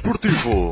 Desportivo.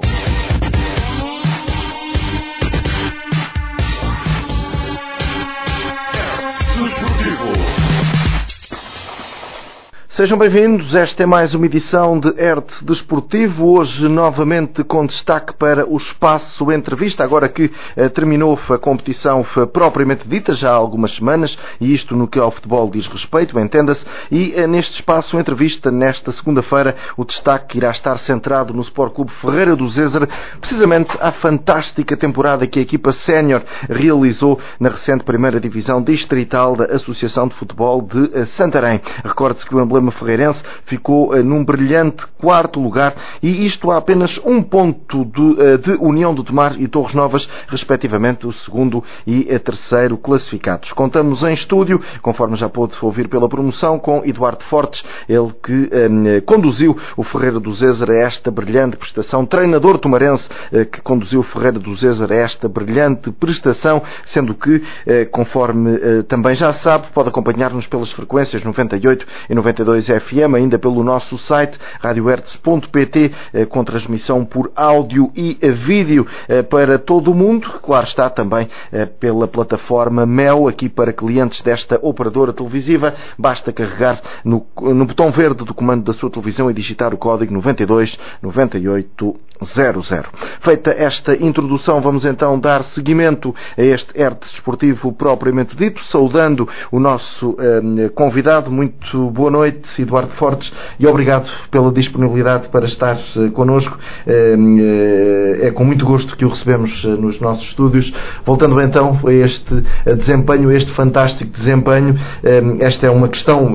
Sejam bem-vindos, esta é mais uma edição de ERT Desportivo, hoje novamente com destaque para o espaço entrevista, agora que terminou a competição propriamente dita, já há algumas semanas, e isto no que ao futebol diz respeito, entenda-se, e neste espaço entrevista, nesta segunda-feira, o destaque irá estar centrado no Sport Clube Ferreira do Zezer, precisamente à fantástica temporada que a equipa sénior realizou na recente primeira divisão distrital da Associação de Futebol de Santarém. Recorde-se que o emblema ferreirense ficou num brilhante quarto lugar e isto há apenas um ponto de União do Tomar e Torres Novas, respectivamente o segundo e terceiro classificados. Contamos em estúdio, conforme já pôde ouvir pela promoção, com Eduardo Fortes, ele que conduziu o Ferreira do Zezer a esta brilhante prestação, treinador tomarense que conduziu o Ferreira do Zezer a esta brilhante prestação, sendo que, conforme também já sabe, pode acompanhar-nos pelas frequências 98 e 92 FM, ainda pelo nosso site radiohertz.pt, com transmissão por áudio e vídeo para todo o mundo. Claro está, também pela plataforma Mel, aqui para clientes desta operadora televisiva. Basta carregar no botão verde do comando da sua televisão e digitar o código 929800. Feita esta introdução, vamos então dar seguimento a este ERT Desportivo propriamente dito, saudando o nosso convidado. Muito boa noite, Eduardo Fortes, e obrigado pela disponibilidade para estar connosco. É com muito gosto que o recebemos nos nossos estúdios. Voltando então a este desempenho, a este fantástico desempenho, esta é uma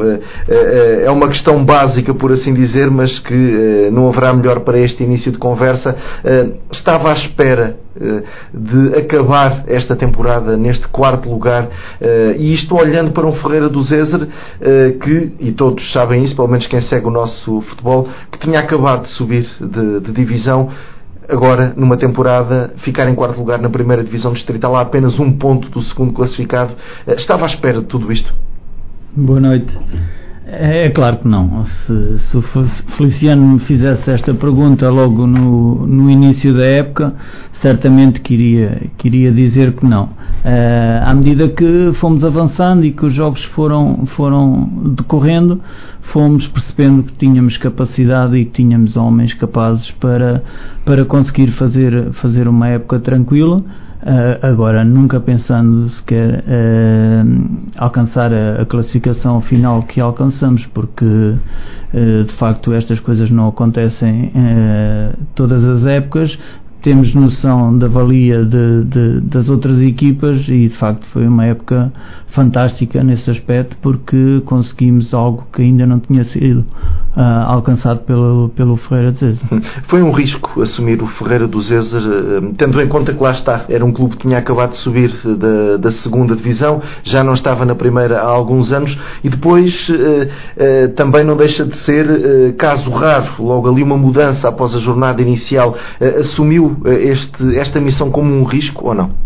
questão básica, por assim dizer, mas que não haverá melhor para este início de conversa. Estava à espera de acabar esta temporada neste quarto lugar, e isto olhando para um Ferreira do Zezer que, e todos sabem isso, pelo menos quem segue o nosso futebol, que tinha acabado de subir de divisão. Agora, numa temporada, ficar em quarto lugar na primeira divisão distrital a apenas um ponto do segundo classificado. Estava à espera de tudo isto? Boa noite. É claro que não. Se o Feliciano me fizesse esta pergunta logo no início da época, certamente queria dizer que não. À medida que fomos avançando e que os jogos foram decorrendo, fomos percebendo que tínhamos capacidade e que tínhamos homens capazes para conseguir fazer uma época tranquila. Agora, nunca pensando sequer alcançar a classificação final que alcançamos, porque de facto estas coisas não acontecem todas as épocas. Temos noção da valia das outras equipas e de facto foi uma época fantástica nesse aspecto, porque conseguimos algo que ainda não tinha sido alcançado pelo Ferreira do Zezer. Foi um risco assumir o Ferreira do Zezer, tendo em conta que lá está, era um clube que tinha acabado de subir da segunda divisão, já não estava na primeira há alguns anos, e depois também não deixa de ser caso raro, logo ali uma mudança após a jornada inicial. Assumiu esta missão como um risco ou não?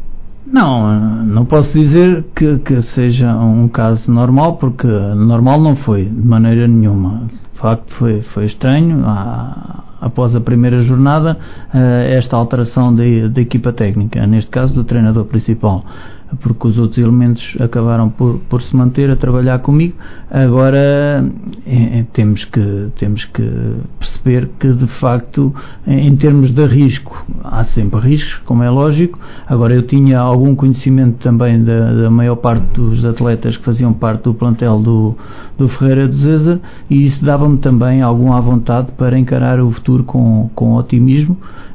Não posso dizer que seja um caso normal, porque normal não foi, de maneira nenhuma. De facto foi estranho, após a primeira jornada, esta alteração da equipa técnica, neste caso do treinador principal, porque os outros elementos acabaram por se manter a trabalhar comigo. Agora temos que perceber que, de facto, em termos de risco, há sempre riscos, como é lógico. Agora, eu tinha algum conhecimento também da maior parte dos atletas que faziam parte do plantel do Ferreira do Zezer, e isso dava-me também alguma vontade para encarar o futuro com otimismo.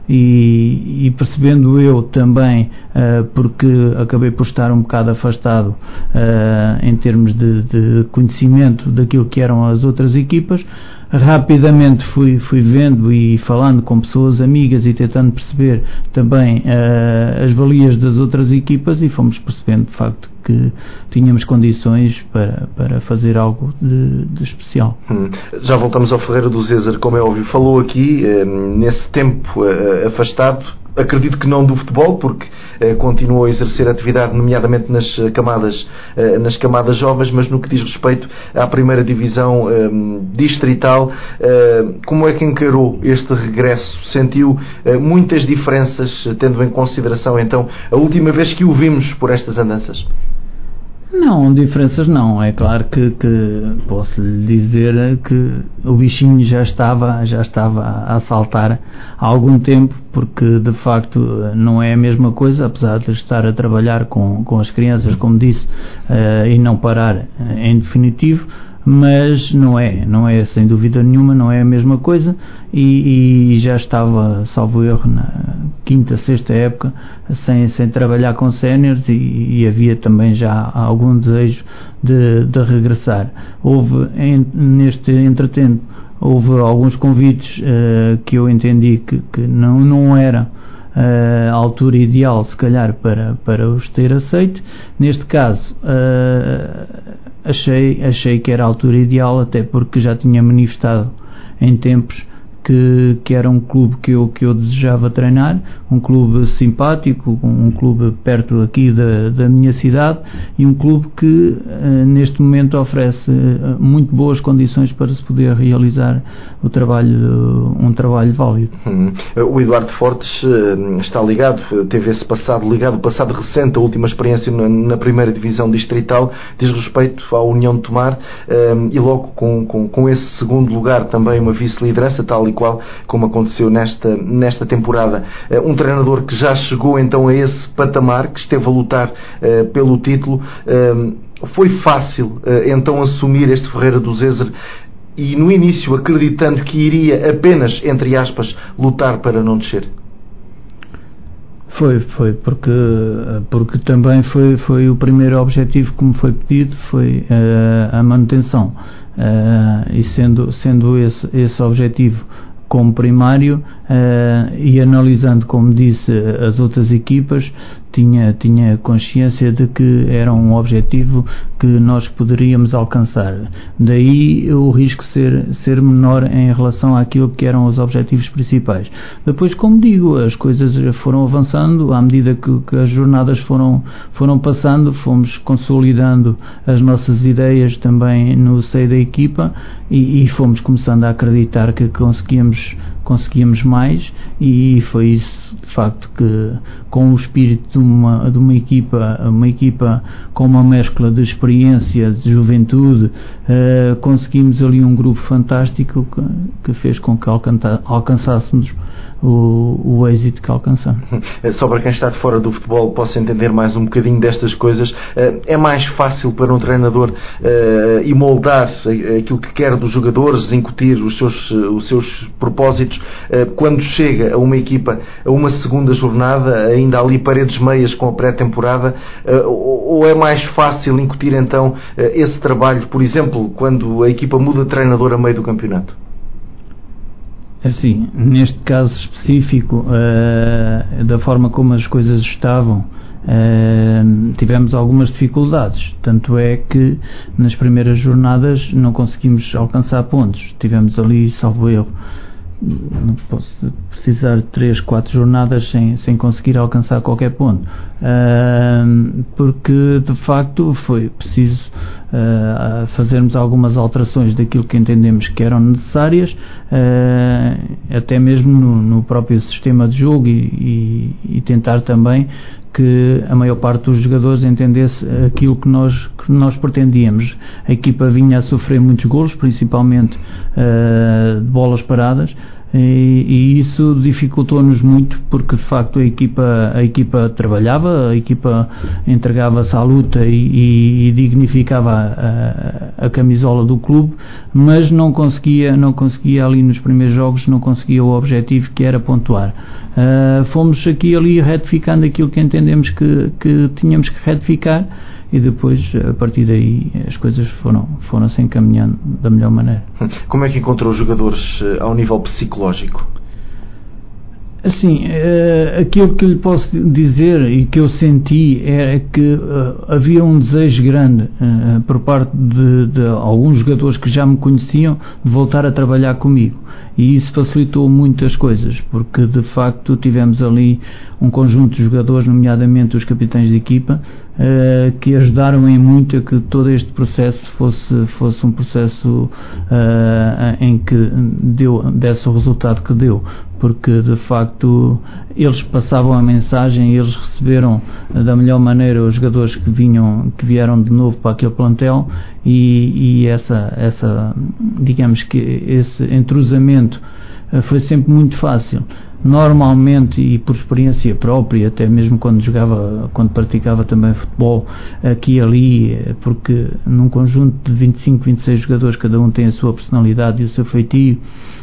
E percebendo eu também, porque acabei por estar um bocado afastado em termos de conhecimento daquilo que eram as outras equipas, rapidamente fui vendo e falando com pessoas amigas e tentando perceber também as valias das outras equipas, e fomos percebendo de facto que tínhamos condições para fazer algo de especial. Já voltamos ao Ferreira do Zezer, como é óbvio. Falou aqui, nesse tempo afastado, acredito que não do futebol, porque continuou a exercer atividade, nomeadamente nas camadas jovens, mas no que diz respeito à primeira divisão distrital, distrital. Como é que encarou este regresso? Sentiu muitas diferenças, tendo em consideração então a última vez que o vimos por estas andanças? Não, diferenças não. É claro que posso lhe dizer que o bichinho já estava a saltar há algum tempo, porque de facto não é a mesma coisa, apesar de estar a trabalhar com as crianças, como disse, e não parar em definitivo, mas não é sem dúvida nenhuma, não é a mesma coisa, e já estava, salvo erro, na quinta, sexta época sem trabalhar com séniores, e havia também já algum desejo de regressar. Neste entretanto houve alguns convites que eu entendi que não era a altura ideal, se calhar, para os ter aceito. Neste caso, achei que era a altura ideal, até porque já tinha manifestado em tempos que era um clube que eu desejava treinar, um clube simpático, um clube perto aqui da minha cidade, e um clube que neste momento oferece muito boas condições para se poder realizar um trabalho válido. O Eduardo Fortes está ligado, teve esse passado recente, a última experiência na primeira divisão distrital, diz respeito à União de Tomar, e logo com esse segundo lugar também uma vice-liderança, tal e qual como aconteceu nesta temporada. Um treinador que já chegou então a esse patamar, que esteve a lutar pelo título. Foi fácil então assumir este Ferreira do Zézer, e no início acreditando que iria apenas, entre aspas, lutar para não descer? Foi porque também foi o primeiro objetivo que me foi pedido, foi a manutenção, e sendo esse objetivo como primário, e analisando, como disse, as outras equipas, tinha consciência de que era um objetivo que nós poderíamos alcançar. Daí o risco ser menor em relação àquilo que eram os objetivos principais. Depois, como digo, as coisas foram avançando à medida que as jornadas foram passando, fomos consolidando as nossas ideias também no seio da equipa, e fomos começando a acreditar que conseguíamos mais, e foi isso de facto que, com o espírito de uma equipa com uma mescla de experiência, de juventude, conseguimos ali um grupo fantástico que fez com que alcançássemos o êxito que alcançamos. Só para quem está de fora do futebol possa entender mais um bocadinho destas coisas, é mais fácil para um treinador moldar aquilo que quer dos jogadores, incutir os seus propósitos, quando chega a uma equipa, a uma segunda jornada, ainda ali paredes meias com a pré-temporada, ou é mais fácil incutir então esse trabalho, por exemplo, quando a equipa muda de treinador a meio do campeonato? Assim, neste caso específico, da forma como as coisas estavam, tivemos algumas dificuldades, tanto é que nas primeiras jornadas não conseguimos alcançar pontos. Tivemos ali, salvo erro, não posso precisar de 3, 4 jornadas sem conseguir alcançar qualquer ponto, porque de facto foi preciso fazermos algumas alterações daquilo que entendemos que eram necessárias, até mesmo no próprio sistema de jogo, e tentar também que a maior parte dos jogadores entendesse aquilo que nós pretendíamos. A equipa vinha a sofrer muitos golos, principalmente de bolas paradas, e isso dificultou-nos muito, porque de facto a equipa trabalhava, a equipa entregava-se à luta e dignificava a camisola do clube, mas não conseguia ali nos primeiros jogos, não conseguia o objetivo, que era pontuar. Fomos aqui e ali retificando aquilo que entendemos que tínhamos que retificar, e depois, a partir daí, as coisas foram se encaminhando da melhor maneira. Como é que encontrou os jogadores ao nível psicológico? Assim, aquilo que lhe posso dizer e que eu senti é que havia um desejo grande por parte de alguns jogadores que já me conheciam de voltar a trabalhar comigo, e isso facilitou muitas coisas, porque de facto tivemos ali um conjunto de jogadores, nomeadamente os capitães de equipa, que ajudaram em muito a que todo este processo fosse um processo em que desse o resultado que deu, porque de facto eles passavam a mensagem, eles receberam da melhor maneira os jogadores que vieram de novo para aquele plantel, e essa digamos que esse entrosamento foi sempre muito fácil. Normalmente, e por experiência própria, até mesmo quando praticava também futebol aqui e ali, porque num conjunto de 25, 26 jogadores, cada um tem a sua personalidade e o seu feitio,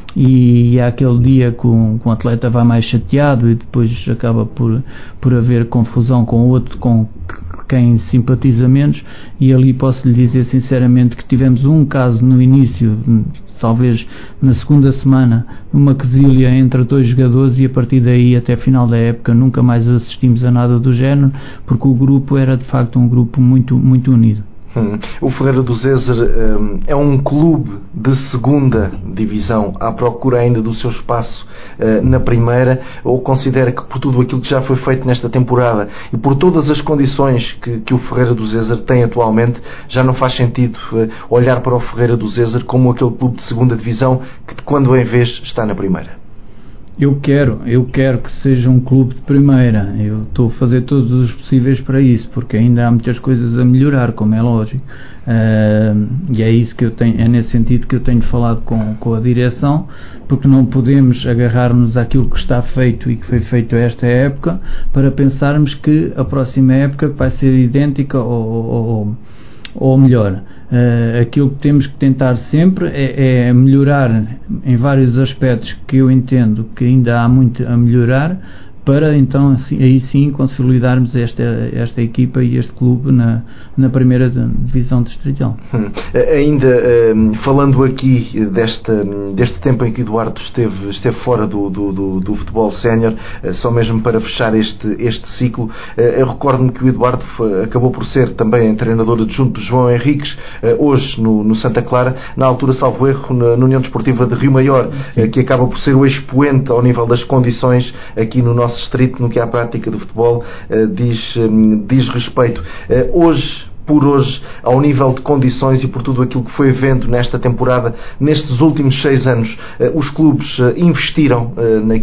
e há aquele dia que um atleta vai mais chateado e depois acaba por haver confusão com o outro, com quem simpatiza menos, e ali posso lhe dizer sinceramente que tivemos um caso no início, talvez na segunda semana, uma quesilha entre dois jogadores, e a partir daí até final da época nunca mais assistimos a nada do género, porque o grupo era de facto um grupo muito, muito unido. O Ferreira do Zezer é um clube de segunda divisão à procura ainda do seu espaço na primeira, ou considera que por tudo aquilo que já foi feito nesta temporada e por todas as condições que o Ferreira do Zezer tem atualmente, já não faz sentido olhar para o Ferreira do Zezer como aquele clube de segunda divisão que de quando em vez está na primeira? Eu quero que seja um clube de primeira. Eu estou a fazer todos os possíveis para isso, porque ainda há muitas coisas a melhorar, como é lógico, e é isso que eu tenho, é nesse sentido que eu tenho falado com a direção, porque não podemos agarrar-nos àquilo que está feito e que foi feito esta época para pensarmos que a próxima época vai ser idêntica ou melhor. Aquilo que temos que tentar sempre é melhorar em vários aspectos que eu entendo que ainda há muito a melhorar, para então aí sim consolidarmos esta equipa e este clube na primeira divisão distrital. Ainda falando aqui deste tempo em que Eduardo esteve fora do futebol sénior, só mesmo para fechar este ciclo, eu recordo-me que o Eduardo acabou por ser também treinador adjunto de João Henriques, hoje no Santa Clara, na altura, salvo erro, na União Desportiva de Rio Maior, que acaba por ser o expoente ao nível das condições aqui no nosso distrito, no que à prática do futebol diz respeito. Hoje, ao nível de condições e por tudo aquilo que foi vendo nesta temporada, nestes últimos 6 anos, os clubes investiram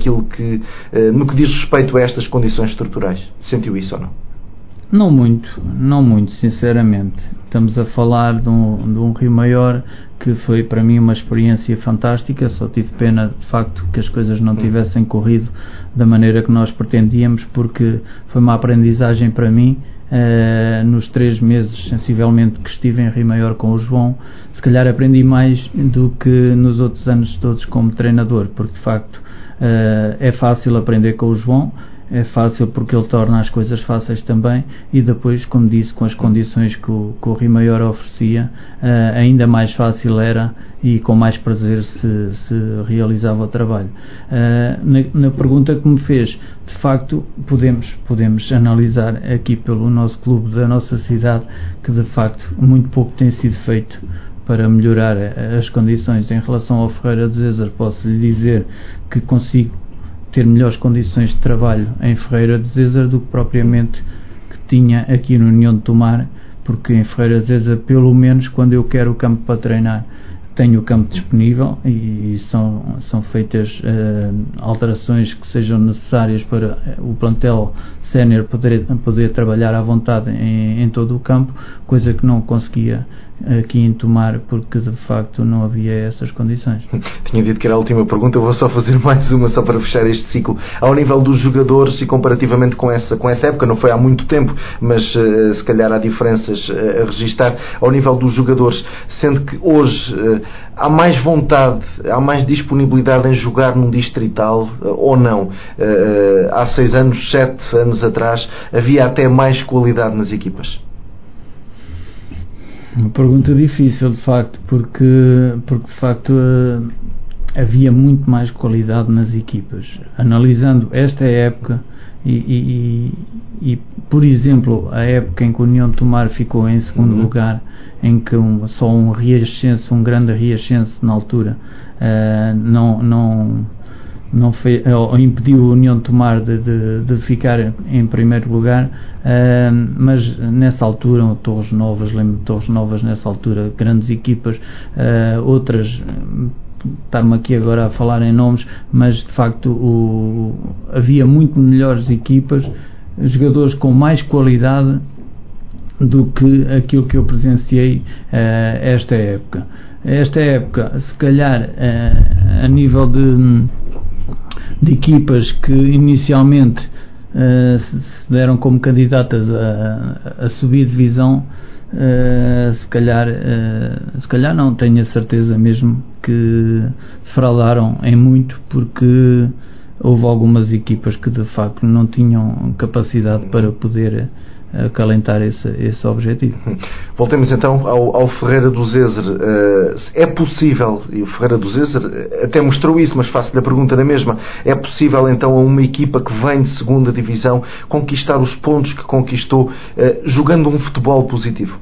no que diz respeito a estas condições estruturais. Sentiu isso ou não? Não muito, sinceramente. Estamos a falar de um Rio Maior que foi para mim uma experiência fantástica. Só tive pena de facto que as coisas não tivessem corrido da maneira que nós pretendíamos, porque foi uma aprendizagem para mim. Nos 3 meses sensivelmente que estive em Rio Maior com o João, se calhar aprendi mais do que nos outros anos todos como treinador, porque de facto é fácil aprender com o João. É fácil porque ele torna as coisas fáceis também, e depois, como disse, com as condições que o Rio Maior oferecia, ainda mais fácil era e com mais prazer se realizava o trabalho. Na pergunta que me fez, de facto podemos analisar aqui pelo nosso clube da nossa cidade que de facto muito pouco tem sido feito para melhorar as condições. Em relação ao Ferreira de Zezer, posso lhe dizer que consigo ter melhores condições de trabalho em Ferreira de Zezer do que propriamente que tinha aqui no União de Tomar, porque em Ferreira de Zezer, pelo menos quando eu quero o campo para treinar, tenho o campo disponível e são feitas alterações que sejam necessárias para o plantel sénior poder trabalhar à vontade em todo o campo, coisa que não conseguia aqui em Tomar, porque de facto não havia essas condições. Tinha dito que era a última pergunta, eu vou só fazer mais uma só para fechar este ciclo. Ao nível dos jogadores e comparativamente com essa época, não foi há muito tempo, mas se calhar há diferenças a registar, ao nível dos jogadores, sendo que hoje há mais vontade, há mais disponibilidade em jogar num distrital ou não? Há 6 anos, 7 anos atrás, havia até mais qualidade nas equipas? Uma pergunta difícil, de facto, porque de facto havia muito mais qualidade nas equipas. Analisando esta época e por exemplo, a época em que o União de Tomar ficou em segundo lugar, em que só um grande Riachense na altura não fez, impediu a União de Tomar de ficar em primeiro lugar, mas nessa altura Torres Novas, lembro-me de Torres Novas nessa altura, grandes equipas, outras, estar-me aqui agora a falar em nomes, mas de facto havia muito melhores equipas, jogadores com mais qualidade do que aquilo que eu presenciei esta época. Esta época, se calhar, a nível de equipas que inicialmente se deram como candidatas a subir divisão, se calhar não, tenho a certeza mesmo que fraudaram em muito, porque houve algumas equipas que de facto não tinham capacidade para poder acalentar esse objetivo. Voltemos então ao Ferreira do Zezer. É possível, e o Ferreira do Zezer até mostrou isso, mas faço-lhe a pergunta na mesma, é possível então a uma equipa que vem de segunda divisão conquistar os pontos que conquistou jogando um futebol positivo?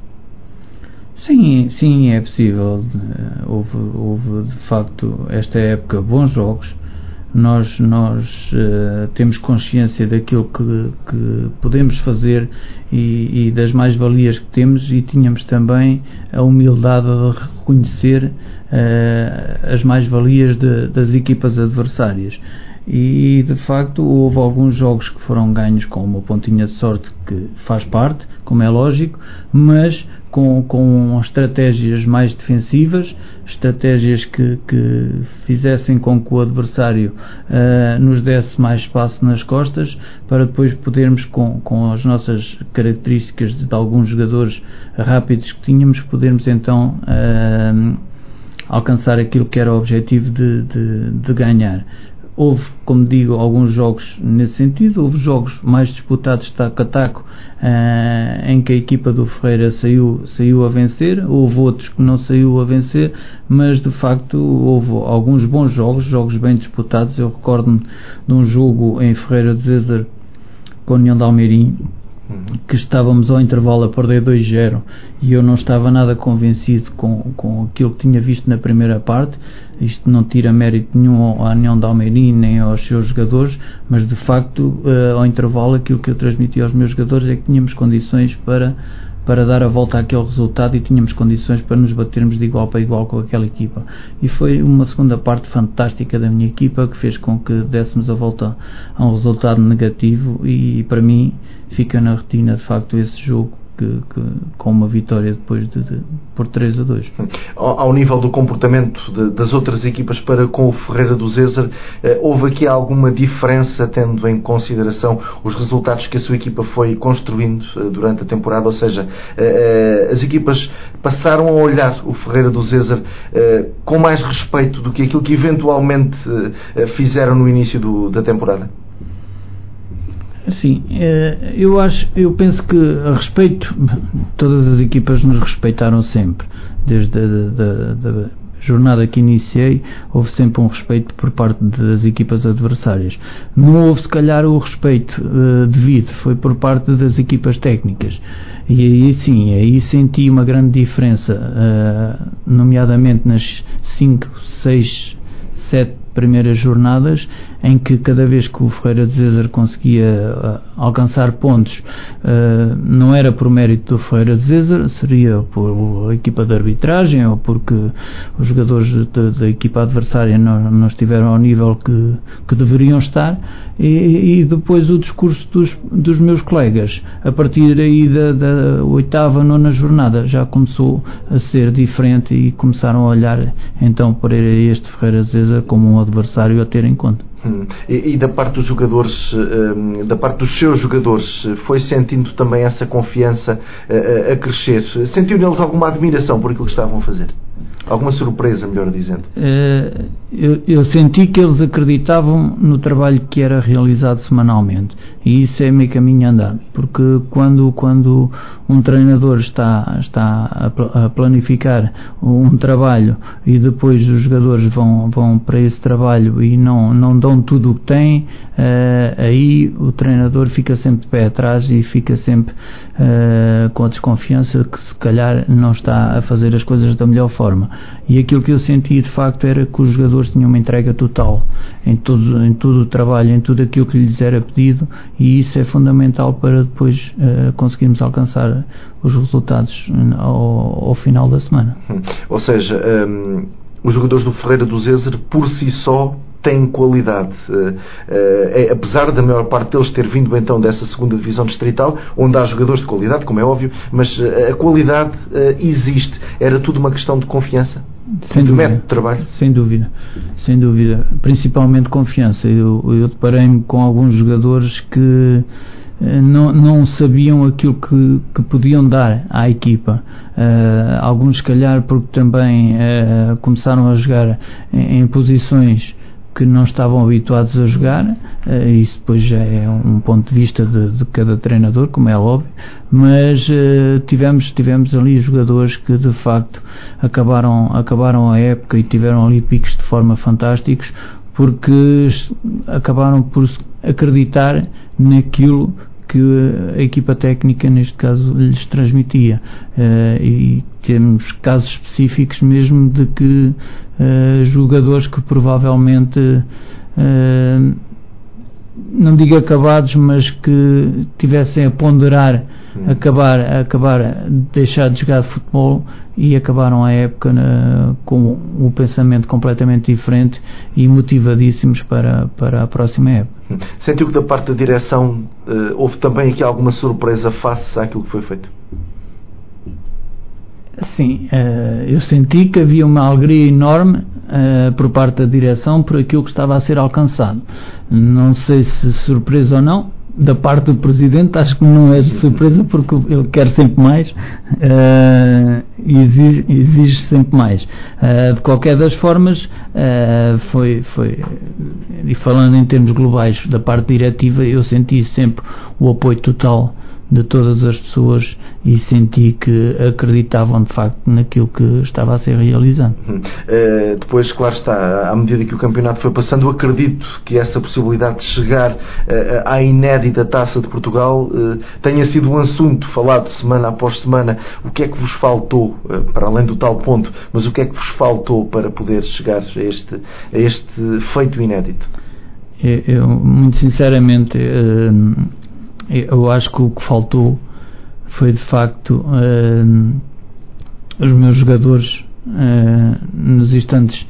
Sim, é possível. Houve de facto esta época bons jogos. Nós temos consciência daquilo que podemos fazer e das mais-valias que temos, e tínhamos também a humildade de reconhecer as mais-valias das equipas adversárias. E de facto houve alguns jogos que foram ganhos com uma pontinha de sorte, que faz parte, como é lógico, mas com estratégias mais defensivas, estratégias que fizessem com que o adversário nos desse mais espaço nas costas, para depois podermos, com as nossas características de alguns jogadores rápidos que tínhamos, podermos então alcançar aquilo que era o objetivo de ganhar. Houve, como digo, alguns jogos nesse sentido. Houve jogos mais disputados taco a taco, em que a equipa do Ferreira saiu a vencer. Houve outros que não saiu a vencer, mas de facto houve alguns bons jogos bem disputados. Eu recordo-me de um jogo em Ferreira de Zezer com a União de Almeirim, que estávamos ao intervalo a perder 2-0, e eu não estava nada convencido com aquilo que tinha visto na primeira parte. Isto não tira mérito nenhum à União de Almeirim nem aos seus jogadores, mas de facto ao intervalo aquilo que eu transmiti aos meus jogadores é que tínhamos condições para dar a volta àquele resultado, e tínhamos condições para nos batermos de igual para igual com aquela equipa. E foi uma segunda parte fantástica da minha equipa que fez com que dessemos a volta a um resultado negativo, e para mim fica na retina de facto esse jogo, com uma vitória depois por 3-2. Ao nível do comportamento das outras equipas para com o Ferreira do Zezer, houve aqui alguma diferença, tendo em consideração os resultados que a sua equipa foi construindo durante a temporada? Ou seja, as equipas passaram a olhar o Ferreira do Zezer com mais respeito do que aquilo que eventualmente fizeram no início da temporada? Sim, eu penso que a respeito, todas as equipas nos respeitaram sempre, desde a jornada que iniciei. Houve sempre um respeito por parte das equipas adversárias. Não houve se calhar o respeito devido, foi por parte das equipas técnicas, e aí sim, aí senti uma grande diferença, nomeadamente nas 5, 6, 7 primeiras jornadas, em que cada vez que o Ferreira de Zezer conseguia alcançar pontos, não era por mérito do Ferreira de Zezer, seria por equipa de arbitragem, ou porque os jogadores da equipa adversária não estiveram ao nível que deveriam estar, e depois o discurso dos meus colegas, a partir aí da 8ª, 9ª jornada, já começou a ser diferente, e começaram a olhar então para este Ferreira de Zezer como um adversário a ter em conta. E da parte dos jogadores, da parte dos seus jogadores, foi sentindo também essa confiança a crescer? Sentiu neles alguma admiração por aquilo que estavam a fazer? Alguma surpresa, melhor dizendo? Eu senti que eles acreditavam no trabalho que era realizado semanalmente, e isso é meio caminho andado, porque quando um treinador está a planificar um trabalho e depois os jogadores vão para esse trabalho e não dão tudo o que têm, aí o treinador fica sempre de pé atrás e fica sempre com a desconfiança que se calhar não está a fazer as coisas da melhor forma. E aquilo que eu senti de facto era que os jogadores tinham uma entrega total em todo o trabalho, em tudo aquilo que lhes era pedido, e isso é fundamental para depois conseguirmos alcançar os resultados ao final da semana. Ou seja, os jogadores do Ferreira do Zézer por si só têm qualidade, apesar da maior parte deles ter vindo então dessa segunda divisão distrital, onde há jogadores de qualidade, como é óbvio, mas a qualidade existe. Era tudo uma questão de confiança? Sem dúvida. Método de trabalho? Sem dúvida, principalmente confiança. Eu deparei-me com alguns jogadores que não sabiam aquilo que podiam dar à equipa, alguns se calhar porque também começaram a jogar em posições que não estavam habituados a jogar, isso depois já é um ponto de vista de cada treinador, como é óbvio, mas tivemos ali jogadores que de facto acabaram a época e tiveram ali picos de forma fantásticos, porque acabaram por acreditar naquilo que a equipa técnica, neste caso, lhes transmitia, e temos casos específicos mesmo de que jogadores que provavelmente, não digo acabados, mas que tivessem a ponderar acabar deixar de jogar futebol, e acabaram a época com um pensamento completamente diferente e motivadíssimos para a próxima época. Sentiu que da parte da direção houve também aqui alguma surpresa face àquilo que foi feito? Sim, eu senti que havia uma alegria enorme por parte da direção por aquilo que estava a ser alcançado. Não sei se surpresa ou não. Da parte do Presidente, acho que não é de surpresa, porque ele quer sempre mais e exige sempre mais. De qualquer das formas, foi, e falando em termos globais da parte diretiva, eu senti sempre o apoio total de todas as pessoas e senti que acreditavam de facto naquilo que estava a ser realizado. Depois, claro está, à medida que o campeonato foi passando, eu acredito que essa possibilidade de chegar à inédita Taça de Portugal tenha sido um assunto falado semana após semana. O que é que vos faltou, para além do tal ponto, mas o que é que vos faltou para poder chegar a este feito inédito? Eu muito sinceramente, eu acho que o que faltou foi de facto os meus jogadores nos instantes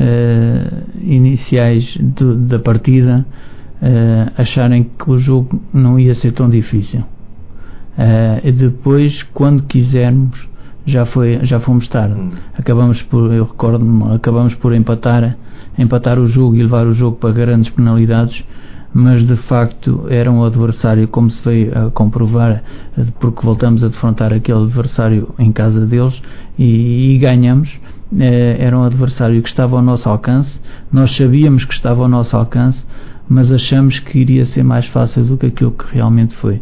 iniciais da partida acharem que o jogo não ia ser tão difícil, e depois, quando quisermos, já fomos tarde. Eu recordo-me, acabamos por empatar o jogo e levar o jogo para grandes penalidades, mas de facto era um adversário, como se veio a comprovar, porque voltamos a defrontar aquele adversário em casa deles e ganhamos. Era um adversário que estava ao nosso alcance, nós sabíamos que estava ao nosso alcance, mas achamos que iria ser mais fácil do que aquilo que realmente foi.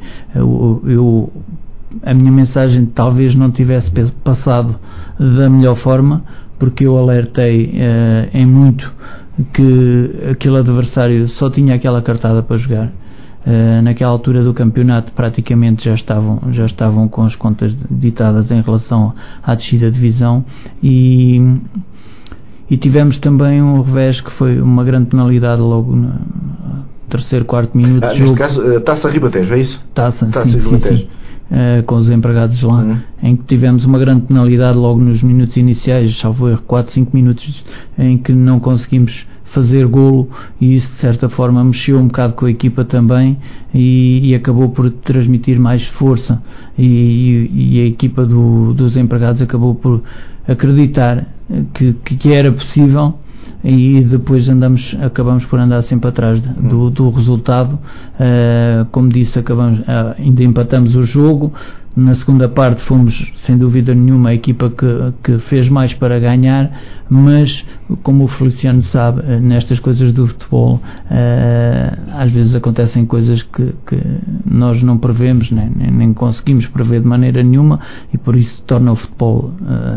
A minha mensagem talvez não tivesse passado da melhor forma, porque eu alertei em muito que aquele adversário só tinha aquela cartada para jogar. Naquela altura do campeonato praticamente já estavam com as contas ditadas em relação à descida de divisão, e tivemos também um revés que foi uma grande penalidade logo no terceiro, quarto minuto de jogo. Neste caso, Taça Ribatejo, é isso? Taça Ribatejo. Com os empregados lá, em que tivemos uma grande penalidade logo nos minutos iniciais, salvo erro, 4, 5 minutos, em que não conseguimos fazer golo, e isso de certa forma mexeu um bocado com a equipa também, e acabou por transmitir mais força, e a equipa dos empregados acabou por acreditar que era possível, e depois acabamos por andar sempre atrás do resultado. Como disse, ainda empatamos o jogo, Na segunda parte fomos, sem dúvida nenhuma, a equipa que fez mais para ganhar, mas, como o Feliciano sabe, nestas coisas do futebol, às vezes acontecem coisas que nós não prevemos, nem conseguimos prever de maneira nenhuma, e por isso torna o futebol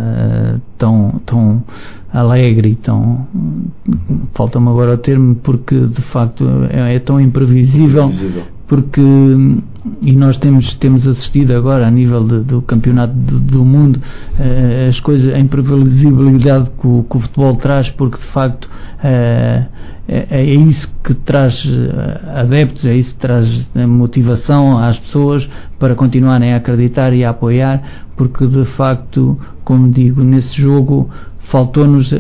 tão alegre e tão, falta-me agora o termo, porque de facto é tão imprevisível. Porque, e nós temos assistido agora a nível do campeonato do mundo, as coisas, a imprevisibilidade que o futebol traz, porque de facto é isso que traz adeptos, é isso que traz motivação às pessoas para continuarem a acreditar e a apoiar, porque de facto, como digo, nesse jogo faltou-nos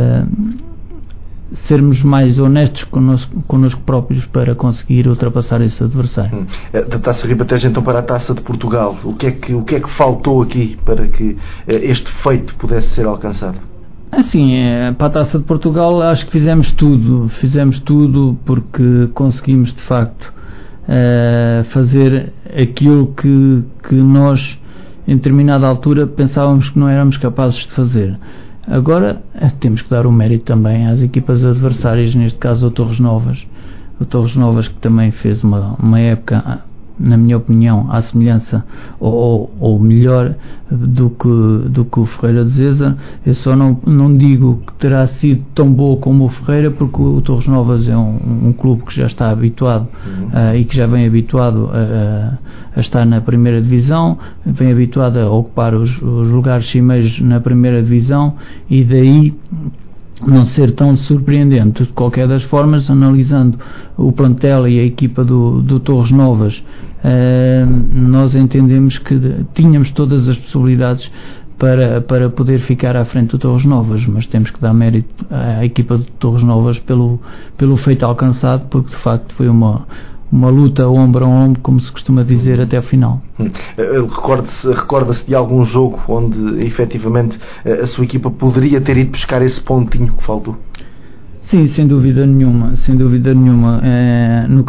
sermos mais honestos connosco próprios para conseguir ultrapassar esse adversário. Da Taça Ribatejo, então, para a Taça de Portugal, o que é que faltou aqui para que este feito pudesse ser alcançado? Assim, para a Taça de Portugal acho que fizemos tudo porque conseguimos de facto fazer aquilo que nós em determinada altura pensávamos que não éramos capazes de fazer. Agora temos que dar o mérito também às equipas adversárias, neste caso o Torres Novas, que também fez uma época, na minha opinião, à semelhança ou melhor do que o Ferreira de Zeza. Eu só não digo que terá sido tão boa como o Ferreira, porque o Torres Novas é um clube que já está habituado e que já vem habituado a estar na primeira divisão, vem habituado a ocupar os lugares cimeiros na primeira divisão, e daí não ser tão surpreendente. De qualquer das formas, analisando o plantel e a equipa do Torres Novas, nós entendemos que tínhamos todas as possibilidades para poder ficar à frente do Torres Novas, mas temos que dar mérito à equipa de Torres Novas pelo feito alcançado, porque de facto foi uma luta ombro a ombro, como se costuma dizer, até ao final. Recorda-se de algum jogo onde efetivamente a sua equipa poderia ter ido buscar esse pontinho que faltou? Sim, sem dúvida nenhuma. No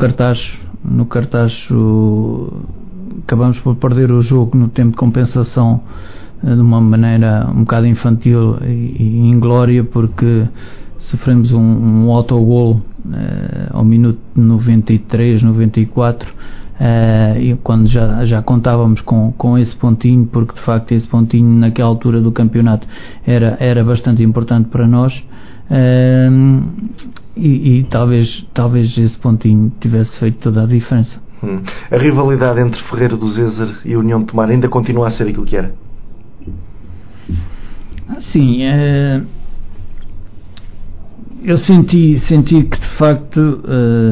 Cartacho acabamos por perder o jogo no tempo de compensação de uma maneira um bocado infantil e inglória, porque sofremos um autogol ao minuto 93, 94, e quando já contávamos com esse pontinho, porque de facto esse pontinho naquela altura do campeonato era bastante importante para nós, e talvez esse pontinho tivesse feito toda a diferença. A rivalidade entre Ferreira do Zézer e União de Tomar ainda continua a ser aquilo que era? Sim, eu senti que de facto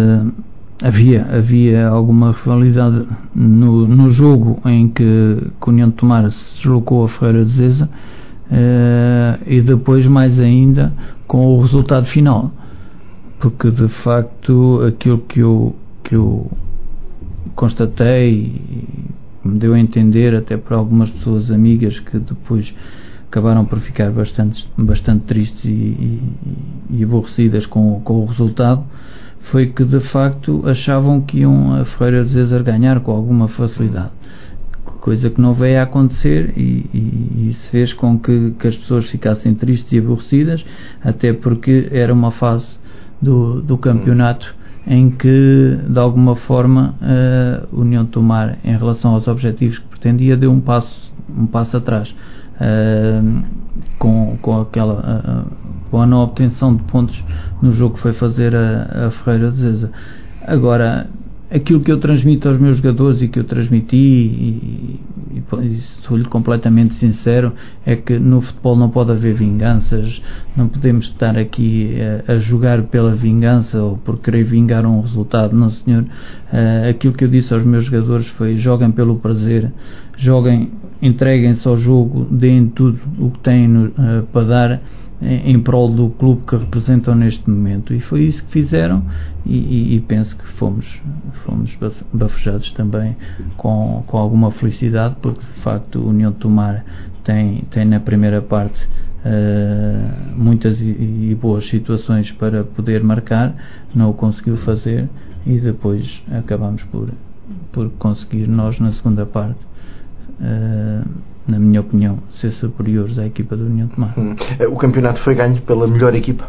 havia alguma rivalidade no jogo em que a União de Tomar se deslocou a Ferreira de Zézer, e depois mais ainda com o resultado final, porque de facto aquilo que eu constatei e me deu a entender, até por algumas pessoas amigas que depois acabaram por ficar bastante tristes e aborrecidas com o resultado, foi que de facto achavam que iam a Ferreira de Zézer ganhar com alguma facilidade, coisa que não veio a acontecer, e se fez com que as pessoas ficassem tristes e aborrecidas, até porque era uma fase do campeonato em que de alguma forma a União de Tomar, em relação aos objetivos que pretendia, deu um passo atrás, com a não obtenção de pontos no jogo que foi fazer a Ferreira de Zézer. Agora, aquilo que eu transmito aos meus jogadores e que eu transmiti, e sou-lhe completamente sincero, é que no futebol não pode haver vinganças, não podemos estar aqui a jogar pela vingança ou por querer vingar um resultado, não senhor. Aquilo que eu disse aos meus jogadores foi: joguem pelo prazer, joguem, entreguem-se ao jogo, deem tudo o que têm para dar em prol do clube que representam neste momento, e foi isso que fizeram, e penso que fomos bafejados também com alguma felicidade, porque de facto a União de Tomar tem na primeira parte muitas e boas situações para poder marcar, não o conseguiu fazer, e depois acabamos por conseguir nós na segunda parte na minha opinião, ser superiores à equipa do União de Tomar. O campeonato foi ganho pela melhor equipa?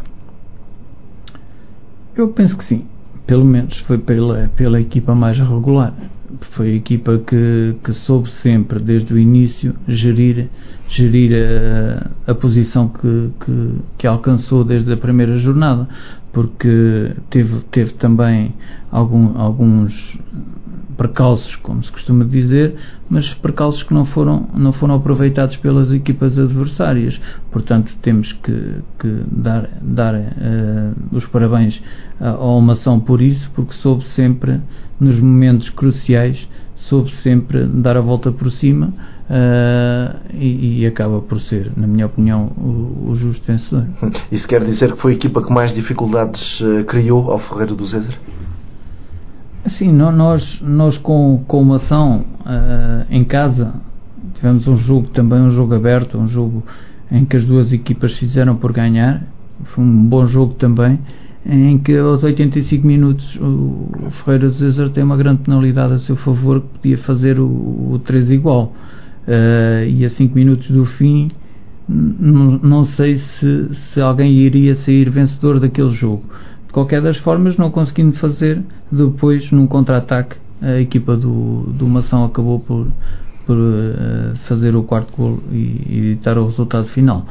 Eu penso que sim, pelo menos foi pela equipa mais regular. Foi a equipa que soube sempre, desde o início, gerir a posição que alcançou desde a primeira jornada, porque teve também alguns percalços, como se costuma dizer, mas percalços que não foram aproveitados pelas equipas adversárias. Portanto, temos que dar os parabéns ao Mação por isso, porque soube sempre, nos momentos cruciais, soube sempre dar a volta por cima, e acaba por ser, na minha opinião, o justo vencedor. Isso quer dizer que foi a equipa que mais dificuldades criou ao Ferreira do Zézer? Sim, nós com o Mação em casa tivemos um jogo aberto, um jogo em que as duas equipas fizeram por ganhar. Foi um bom jogo também, em que aos 85 minutos o Ferreira do Zézer tem uma grande penalidade a seu favor, que podia fazer o 3 igual, e a 5 minutos do fim não sei se alguém iria sair vencedor daquele jogo. De qualquer das formas, não conseguindo fazer, depois num contra-ataque a equipa do Mação acabou por fazer o quarto golo e editar o resultado final,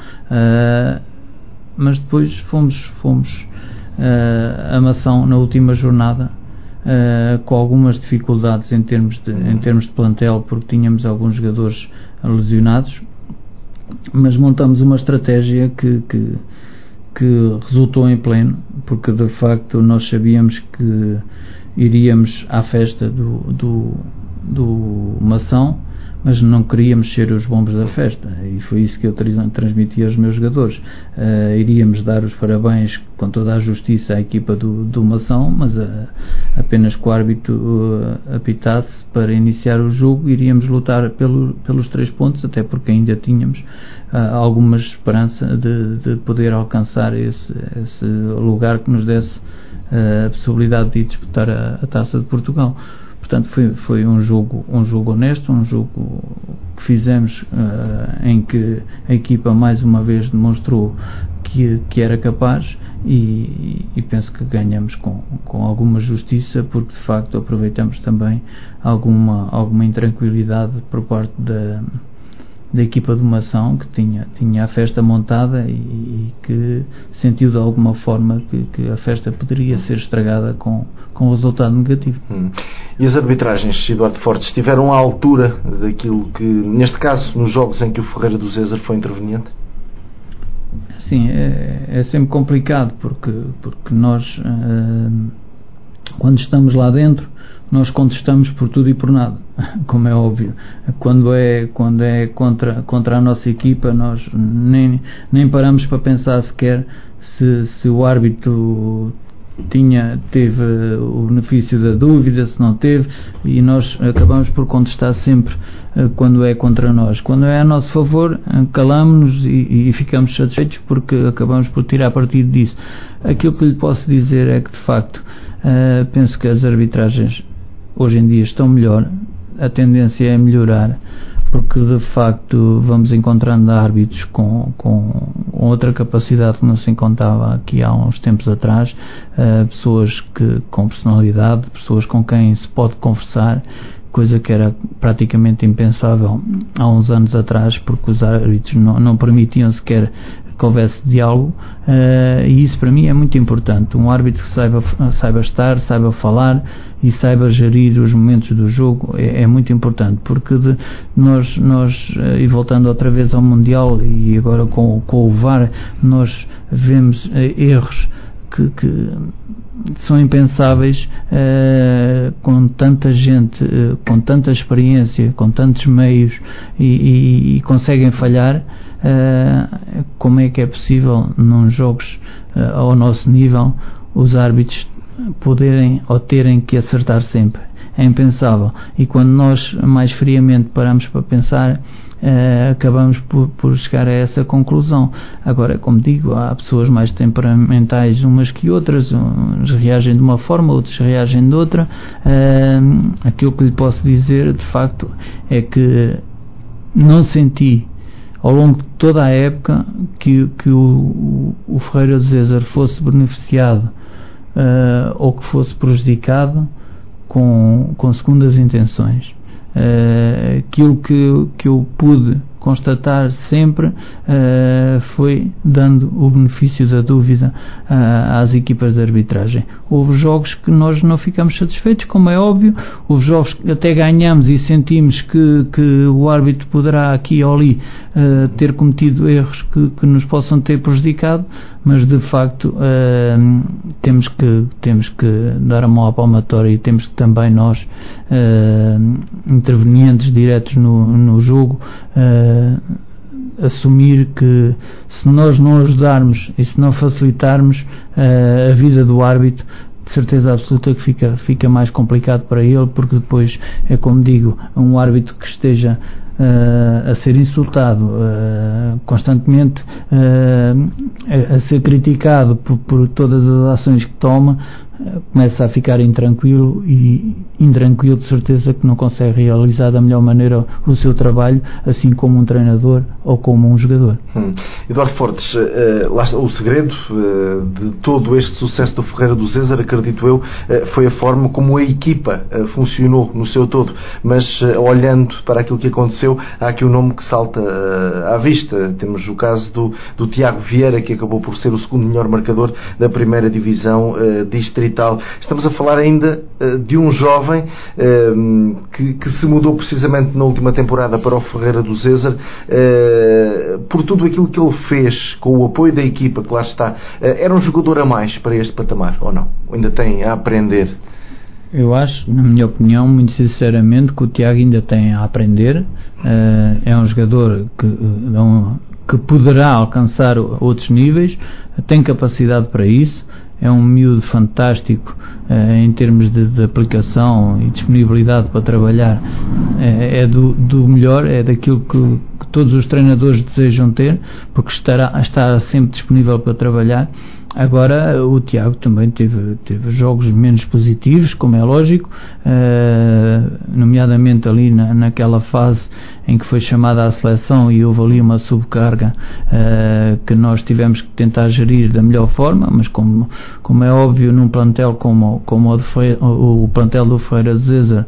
mas depois fomos a Mação na última jornada com algumas dificuldades em termos de plantel, porque tínhamos alguns jogadores lesionados, mas montamos uma estratégia que resultou em pleno, porque de facto nós sabíamos que iríamos à festa do Mação, mas não queríamos ser os bombos da festa, e foi isso que eu transmiti aos meus jogadores. Iríamos dar os parabéns com toda a justiça à equipa do Mação, mas apenas que o árbitro apitasse para iniciar o jogo, iríamos lutar pelos 3 pontos, até porque ainda tínhamos alguma esperança de poder alcançar esse lugar que nos desse a possibilidade de disputar a Taça de Portugal. Portanto, foi um jogo honesto, um jogo que fizemos em que a equipa mais uma vez demonstrou que era capaz, e penso que ganhamos com alguma justiça, porque de facto aproveitamos também alguma intranquilidade por parte da equipa de Mação, que tinha a festa montada e que sentiu de alguma forma que a festa poderia ser estragada com um resultado negativo. E as arbitragens, Eduardo Fortes, estiveram à altura daquilo que, neste caso, nos jogos em que o Ferreira do Zézer foi interveniente? Sim, é sempre complicado, porque nós, quando estamos lá dentro, nós contestamos por tudo e por nada, como é óbvio. Quando é contra a nossa equipa, nós nem paramos para pensar sequer se o árbitro teve o benefício da dúvida, se não teve, e nós acabamos por contestar sempre quando é contra nós. Quando é a nosso favor, calamos-nos e ficamos satisfeitos, porque acabamos por tirar partido disso. Aquilo que lhe posso dizer é que, de facto, penso que as arbitragens hoje em dia estão melhor, a tendência é melhorar, porque de facto vamos encontrando árbitros com outra capacidade que não se encontrava aqui há uns tempos atrás, pessoas com personalidade, pessoas com quem se pode conversar, coisa que era praticamente impensável há uns anos atrás, porque os árbitros não permitiam sequer que houvesse diálogo, e isso para mim é muito importante. Um árbitro que saiba estar, saiba falar e saiba gerir os momentos do jogo é muito importante, porque nós e voltando outra vez ao Mundial e agora com o VAR, nós vemos erros que são impensáveis, com tanta gente, com tanta experiência, com tantos meios, e conseguem falhar. Como é que é possível, num jogos ao nosso nível, os árbitros poderem ou terem que acertar sempre? É impensável. E quando nós mais friamente paramos para pensar, acabamos por chegar a essa conclusão. Agora, como digo, há pessoas mais temperamentais umas que outras, uns reagem de uma forma, outros reagem de outra. Aquilo que lhe posso dizer, de facto, é que não senti ao longo de toda a época que o Ferreira do Zézer fosse beneficiado ou que fosse prejudicado com segundas intenções. Aquilo que eu pude constatar sempre foi dando o benefício da dúvida às equipas de arbitragem. Houve jogos que nós não ficamos satisfeitos, como é óbvio, houve jogos que até ganhamos e sentimos que o árbitro poderá aqui ou ali ter cometido erros que nos possam ter prejudicado, mas de facto temos que dar a mão à palmatória e temos que também nós, intervenientes diretos no jogo, assumir que se nós não ajudarmos e se não facilitarmos a vida do árbitro, de certeza absoluta que fica mais complicado para ele, porque depois é como digo, um árbitro que esteja a ser insultado constantemente, a ser criticado por todas as ações que toma, começa a ficar intranquilo e de certeza que não consegue realizar da melhor maneira o seu trabalho, assim como um treinador ou como um jogador. Eduardo Fortes, lá está, o segredo de todo este sucesso do Ferreira do Zézer, acredito eu, foi a forma como a equipa funcionou no seu todo, mas olhando para aquilo que aconteceu, há aqui um nome que salta à vista. Temos o caso do Tiago Vieira, que acabou por ser o segundo melhor marcador da primeira divisão distrital. Estamos a falar ainda de um jovem que se mudou precisamente na última temporada para o Ferreira do Zézer, por tudo aquilo que ele fez, com o apoio da equipa que lá está. Era um jogador a mais para este patamar, ou não? Ainda tem a aprender? Eu acho, na minha opinião, muito sinceramente, que o Tiago ainda tem a aprender. É um jogador que poderá alcançar outros níveis, tem capacidade para isso. É um miúdo fantástico em termos de aplicação e disponibilidade para trabalhar. É do melhor, é daquilo que todos os treinadores desejam ter, porque está sempre disponível para trabalhar. Agora o Tiago também teve jogos menos positivos, como é lógico, nomeadamente ali naquela fase em que foi chamada à seleção e houve ali uma subcarga que nós tivemos que tentar gerir da melhor forma, mas como é óbvio, num plantel como o plantel do Ferreira do Zézer,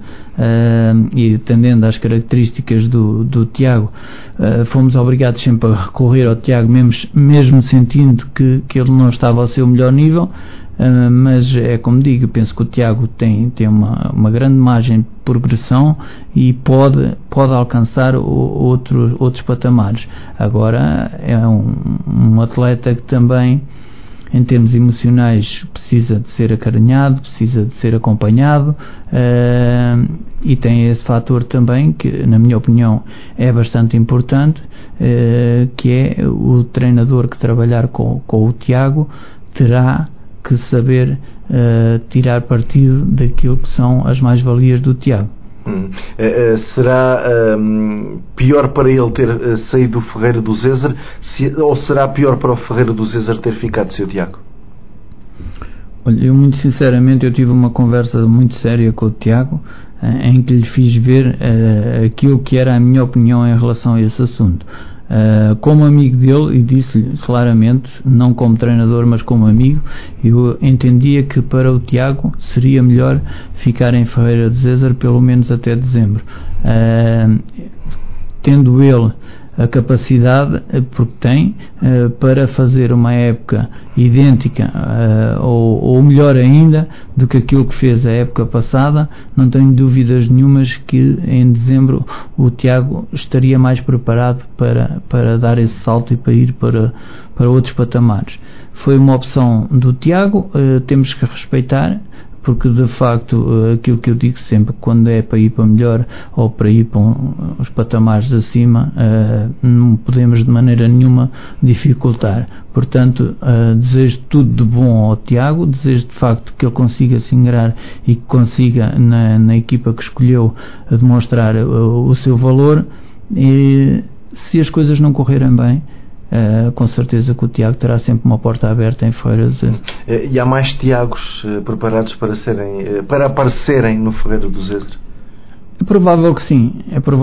e atendendo às características do Tiago, fomos obrigados sempre a recorrer ao Tiago, mesmo sentindo que ele não estava ao seu melhor nível. Mas é como digo, penso que o Tiago tem uma grande margem de progressão e pode alcançar outros patamares. Agora é um atleta que também, em termos emocionais, precisa de ser acarinhado, precisa de ser acompanhado, e tem esse fator também que, na minha opinião, é bastante importante, que é o treinador que trabalhar com o Tiago terá que saber tirar partido daquilo que são as mais-valias do Tiago. Será pior para ele ter saído do Ferreira do Zézer, ou será pior para o Ferreira do Zézer ter ficado sem o Tiago? Olha, eu muito sinceramente tive uma conversa muito séria com o Tiago, em que lhe fiz ver aquilo que era a minha opinião em relação a esse assunto. Como amigo dele, e disse-lhe claramente, não como treinador, mas como amigo, eu entendia que para o Tiago seria melhor ficar em Ferreira do Zézer pelo menos até dezembro, tendo ele a capacidade, porque tem, para fazer uma época idêntica ou melhor ainda do que aquilo que fez a época passada. Não tenho dúvidas nenhumas que em dezembro o Tiago estaria mais preparado para dar esse salto e para ir para outros patamares. Foi uma opção do Tiago, temos que respeitar, porque de facto aquilo que eu digo sempre, quando é para ir para melhor ou para ir para os patamares acima, não podemos de maneira nenhuma dificultar. Portanto, desejo tudo de bom ao Tiago, desejo de facto que ele consiga se ingrar e que consiga na equipa que escolheu demonstrar o seu valor, e se as coisas não correrem bem, com certeza que o Tiago terá sempre uma porta aberta em Ferreira do Zézer. E há mais Tiagos preparados para aparecerem no Ferreira do Zézer? É provável que sim.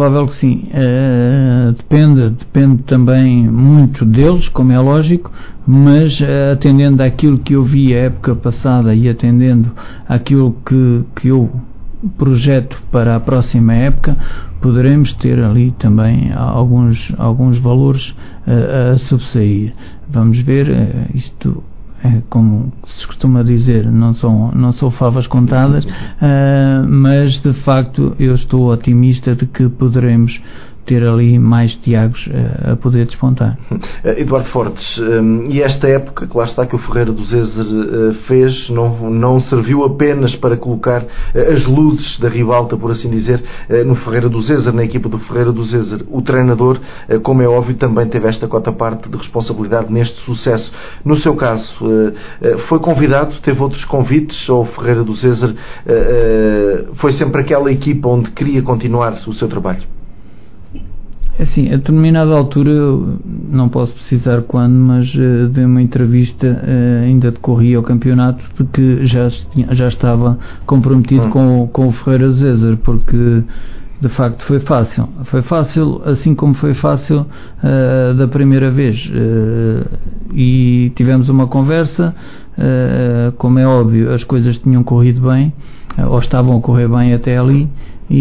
Depende também muito deles, como é lógico, mas atendendo àquilo que eu vi a época passada e atendendo àquilo que eu projeto para a próxima época, poderemos ter ali também alguns valores a subsair. Vamos ver, isto como se costuma dizer, não são favas contadas, mas de facto eu estou otimista de que poderemos ter ali mais Tiagos a poder despontar. Eduardo Fortes, e esta época que lá está que o Ferreira do Zezer fez não serviu apenas para colocar as luzes da ribalta, por assim dizer, no Ferreira do Zezer, na equipa do Ferreira do Zezer. O treinador, como é óbvio, também teve esta cota parte de responsabilidade neste sucesso. No seu caso, foi convidado, teve outros convites, ou o Ferreira do Zezer foi sempre aquela equipa onde queria continuar o seu trabalho? Assim, a determinada altura, eu não posso precisar quando, mas dei uma entrevista, ainda decorria o campeonato, de que já estava comprometido com o Ferreira do Zezer, porque de facto foi fácil. Foi fácil, assim como foi fácil da primeira vez. E tivemos uma conversa, como é óbvio, as coisas tinham corrido bem, ou estavam a correr bem até ali,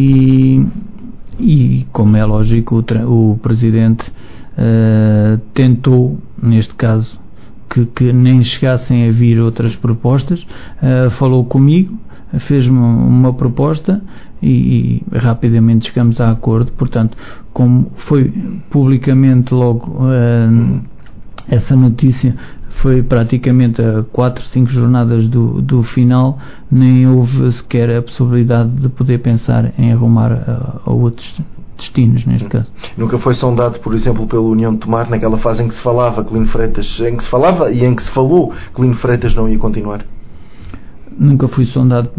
e como é lógico, o Presidente tentou, neste caso, que nem chegassem a vir outras propostas, falou comigo, fez-me uma proposta e rapidamente chegamos a acordo. Portanto, como foi publicamente logo essa notícia, foi praticamente a 4, 5 jornadas do final, nem houve sequer a possibilidade de poder pensar em arrumar a outros destinos, neste caso. Nunca foi sondado, por exemplo, pela União de Tomar, naquela fase em que se falava que Lino Freitas, em que se falava e em que se falou que Lino Freitas não ia continuar? Nunca fui sondado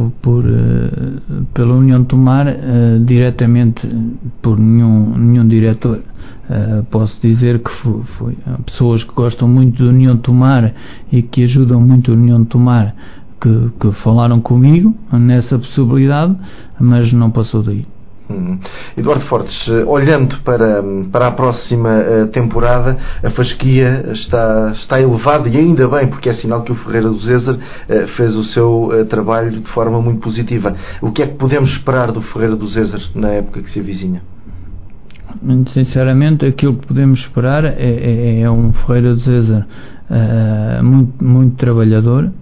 pela União de Tomar, diretamente por nenhum diretor. Posso dizer que foi pessoas que gostam muito da União de Tomar e que ajudam muito a União de Tomar que falaram comigo nessa possibilidade, mas não passou daí. Eduardo Fortes, olhando para a próxima temporada, a fasquia está elevada, e ainda bem, porque é sinal que o Ferreira do Zezer fez o seu trabalho de forma muito positiva. O que é que podemos esperar do Ferreira do Zezer na época que se avizinha? Muito sinceramente, aquilo que podemos esperar é um Ferreira do Zezer muito, muito trabalhador,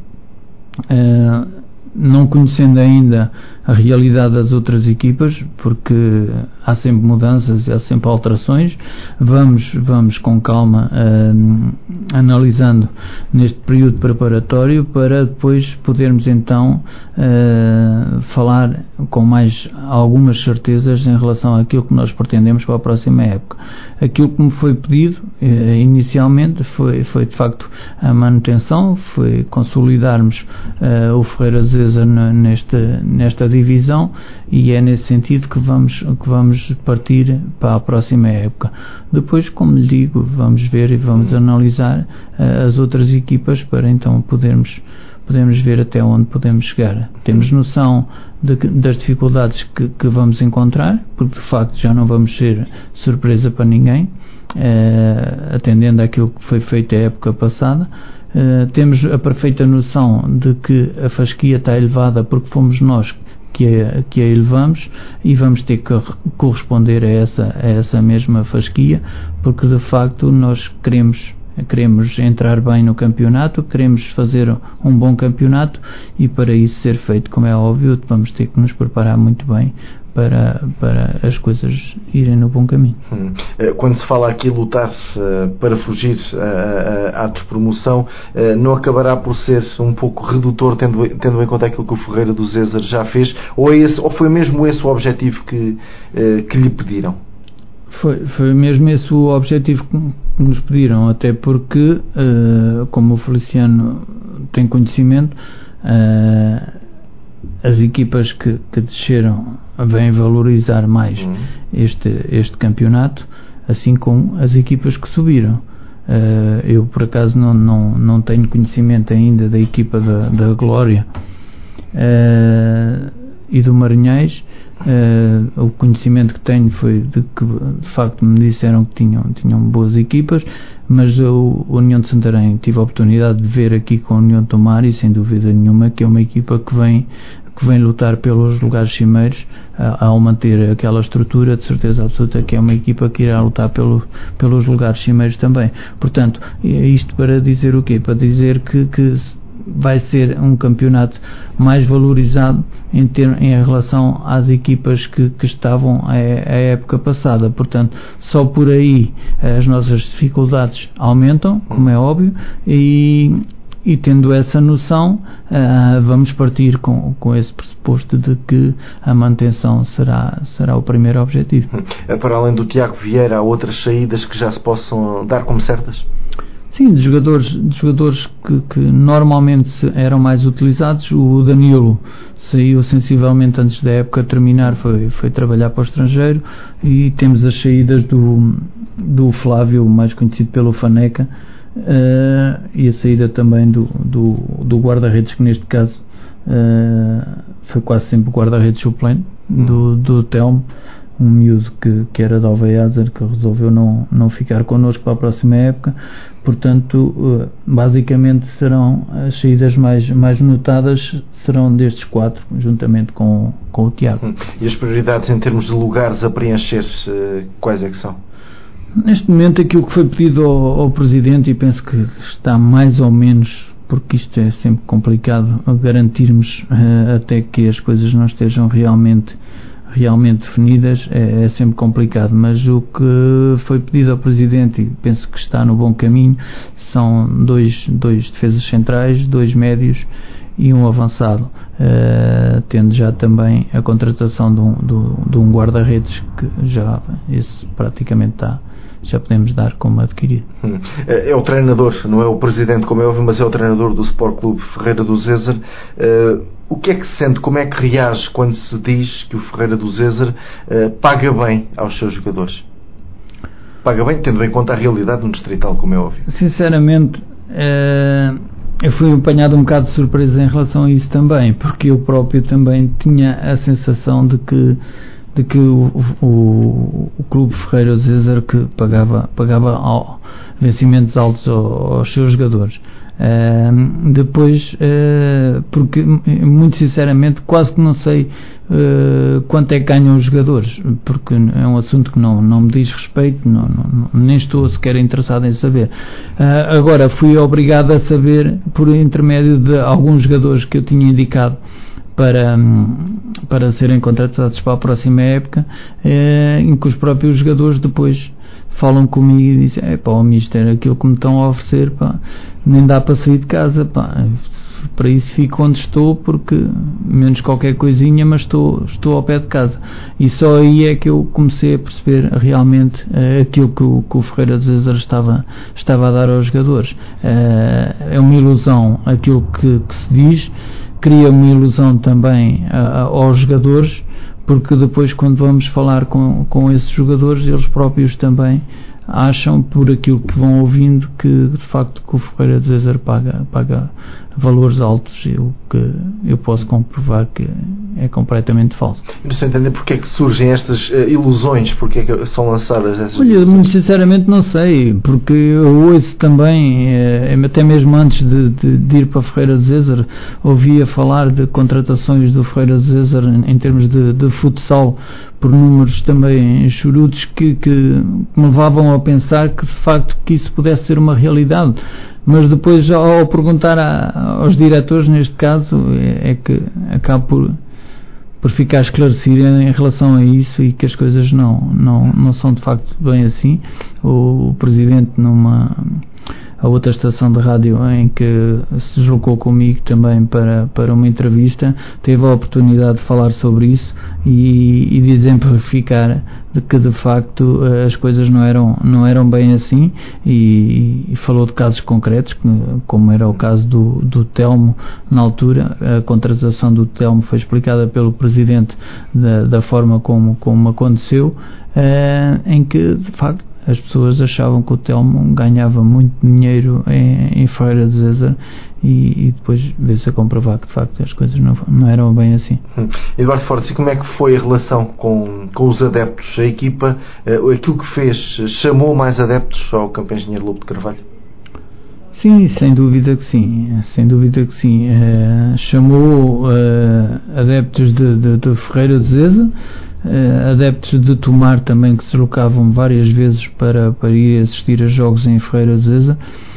não conhecendo ainda a realidade das outras equipas, porque há sempre mudanças e há sempre alterações. Vamos com calma analisando neste período preparatório, para depois podermos então falar com mais algumas certezas em relação àquilo que nós pretendemos para a próxima época. Aquilo que me foi pedido inicialmente foi de facto a manutenção, foi consolidarmos o Ferreira do Zezer nesta divisão, e é nesse sentido que vamos partir para a próxima época. Depois, como lhe digo, vamos ver e vamos analisar as outras equipas para então podermos ver até onde podemos chegar. Temos noção das dificuldades que vamos encontrar, porque de facto já não vamos ser surpresa para ninguém, atendendo àquilo que foi feito a época passada. Temos a perfeita noção de que a fasquia está elevada porque fomos nós que a elevamos, e vamos ter que corresponder a essa mesma fasquia, porque de facto nós queremos entrar bem no campeonato, queremos fazer um bom campeonato, e para isso ser feito, como é óbvio, vamos ter que nos preparar muito bem para as coisas irem no bom caminho. Quando se fala aqui lutar para fugir à despromoção, não acabará por ser um pouco redutor, tendo em conta aquilo que o Ferreira do Zezer já fez, ou foi mesmo esse o objetivo que lhe pediram? Foi mesmo esse o objetivo que nos pediram, até porque, como o Feliciano tem conhecimento, as equipas que desceram vêm valorizar mais este campeonato, assim como as equipas que subiram. Eu por acaso não tenho conhecimento ainda da equipa da Glória, e do Marinhais. O conhecimento que tenho foi de que de facto me disseram que tinham boas equipas, mas a União de Santarém tive a oportunidade de ver aqui com a União de Tomar, e sem dúvida nenhuma que é uma equipa que vem lutar pelos lugares cimeiros. Ao manter aquela estrutura, de certeza absoluta que é uma equipa que irá lutar pelos lugares cimeiros também. Portanto, isto para dizer o quê? Para dizer que vai ser um campeonato mais valorizado em relação às equipas que estavam a época passada. Portanto, só por aí as nossas dificuldades aumentam, como é óbvio, e tendo essa noção, vamos partir com esse pressuposto de que a manutenção será o primeiro objetivo. Para além do Tiago Vieira, há outras saídas que já se possam dar como certas? Sim, de jogadores que normalmente eram mais utilizados. O Danilo saiu sensivelmente antes da época terminar, foi trabalhar para o estrangeiro, e temos as saídas do Flávio, mais conhecido pelo Faneca, e a saída também do guarda-redes, que neste caso foi quase sempre o guarda-redes suplente, do Telmo, um miúdo que era de Alveiazer, que resolveu não ficar connosco para a próxima época. Portanto, basicamente serão as saídas mais notadas, serão destes 4, juntamente com o Tiago. E as prioridades em termos de lugares a preencher, quais é que são? Neste momento, aquilo que foi pedido ao Presidente, e penso que está mais ou menos, porque isto é sempre complicado garantirmos até que as coisas não estejam realmente definidas, é sempre complicado, mas o que foi pedido ao Presidente, e penso que está no bom caminho, são dois defesas centrais, 2 médios e um avançado, tendo já também a contratação de um guarda-redes, que esse praticamente já podemos dar como adquirido. É o treinador, não é o Presidente, como é óbvio, mas é o treinador do Sport Clube Ferreira do Zezer. O que é que se sente, como é que reage quando se diz que o Ferreira do Zezer paga bem aos seus jogadores? Paga bem, tendo em conta a realidade no distrital, como é óbvio. Sinceramente, eu fui apanhado um bocado de surpresa em relação a isso também, porque eu próprio também tinha a sensação de que o Clube Ferreira do Zezer que pagava vencimentos altos aos seus jogadores. Depois, porque muito sinceramente quase que não sei quanto é que ganham os jogadores, porque é um assunto que não me diz respeito, nem estou sequer interessado em saber. Agora fui obrigado a saber por intermédio de alguns jogadores que eu tinha indicado para serem contratados para a próxima época, em que os próprios jogadores depois falam comigo e dizem: mister, aquilo que me estão a oferecer, nem dá para sair de casa, para isso fico onde estou, porque menos qualquer coisinha, mas estou ao pé de casa. E só aí é que eu comecei a perceber realmente aquilo que o Ferreira de Zezer estava a dar aos jogadores. É uma ilusão aquilo que se diz, cria uma ilusão também aos jogadores, porque depois, quando vamos falar com esses jogadores, eles próprios também acham, por aquilo que vão ouvindo, que de facto que o Ferreira de Zezer paga valores altos, o que eu posso comprovar que é completamente falso. Não sei entender porque é que surgem estas ilusões, porque é que são lançadas essas ilusões. Muito sinceramente não sei, porque eu ouço também, até mesmo antes de ir para Ferreira de Zezer, ouvia falar de contratações do Ferreira de Zezer em termos de futsal, por números também chorudos, que me levavam a pensar que de facto que isso pudesse ser uma realidade. Mas depois, ao perguntar aos diretores, neste caso, é que acabo por ficar esclarecido em relação a isso, e que as coisas não são de facto bem assim. O Presidente, a outra estação de rádio em que se deslocou comigo também para uma entrevista, teve a oportunidade de falar sobre isso e de exemplificar de que de facto as coisas não eram bem assim, e falou de casos concretos, como era o caso do Telmo. Na altura, a contratação do Telmo foi explicada pelo Presidente da forma como aconteceu, em que de facto as pessoas achavam que o Telmo ganhava muito dinheiro em Ferreira de Zézer, e depois veio-se a comprovar que de facto as coisas não eram bem assim. Eduardo Fortes, e como é que foi a relação com os adeptos? A equipa, aquilo que fez, chamou mais adeptos ao Campo Engenheiro Lobo de Carvalho? Sim, sem dúvida que sim, chamou adeptos de Ferreira de Zézer, adeptos de Tomar também, que se deslocavam várias vezes para ir assistir a jogos em Ferreira de Zézer,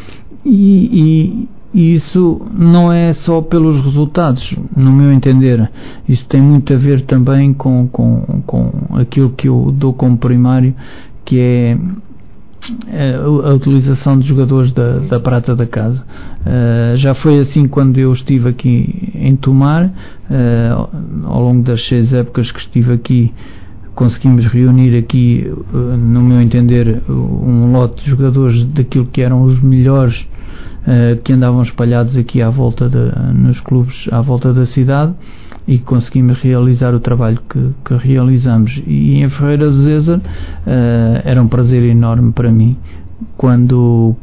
e isso não é só pelos resultados, no meu entender. Isso tem muito a ver também com aquilo que eu dou como primário, que é a utilização de jogadores da prata da casa. Já foi assim quando eu estive aqui em Tomar. Ao longo das 6 épocas que estive aqui, conseguimos reunir aqui, no meu entender, um lote de jogadores daquilo que eram os melhores, que andavam espalhados aqui nos clubes à volta da cidade, e conseguimos realizar o trabalho que realizamos. E em Ferreira de Zézer era um prazer enorme para mim quando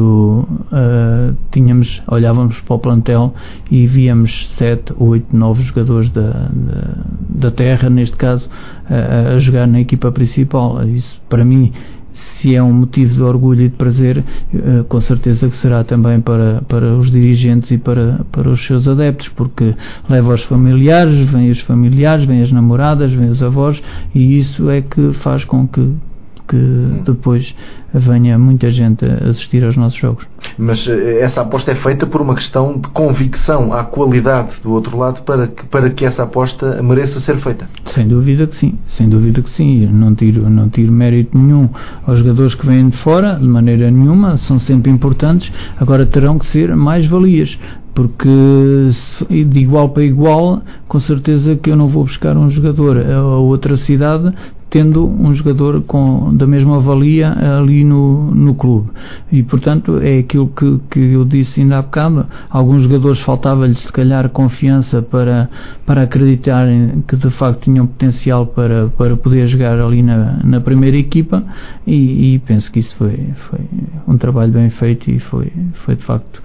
olhávamos para o plantel e víamos 7, 8, 9 jogadores da terra, neste caso, a jogar na equipa principal. Isso para mim, se é um motivo de orgulho e de prazer, com certeza que será também para os dirigentes e para os seus adeptos, porque leva os familiares, vêm as namoradas, vêm os avós, e isso é que faz com que depois venha muita gente a assistir aos nossos jogos. Mas essa aposta é feita por uma questão de convicção à qualidade do outro lado, para que essa aposta mereça ser feita? Sem dúvida que sim. Não tiro mérito nenhum aos jogadores que vêm de fora, de maneira nenhuma, são sempre importantes. Agora terão que ser mais valias, porque de igual para igual, com certeza que eu não vou buscar um jogador a outra cidade tendo um jogador da mesma valia ali no clube. E portanto é aquilo que eu disse ainda há bocado. Alguns jogadores faltava-lhes se calhar confiança para acreditarem que de facto tinham potencial para poder jogar ali na primeira equipa, e penso que isso foi um trabalho bem feito, e foi de facto